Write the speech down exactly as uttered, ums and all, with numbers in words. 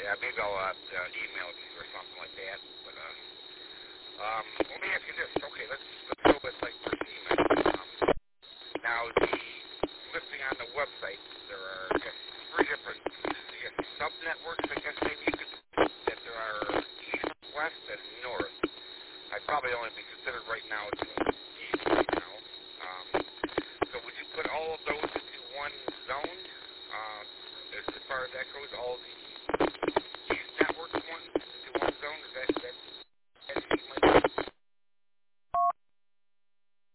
Yeah, maybe I'll uh, uh, email it to you or something like that. But uh, um, let me ask you this. Okay, let's let's go with like for Siemens. Um, now the listing on the website, there are I guess three different I guess sub networks. I guess maybe you could that there are east, west, and north. I'd probably only be considered right now doing east right now. Um, so would you put all of those into one zone? Uh, as, as far as that goes, all the east network ones into one zone? Is that, is that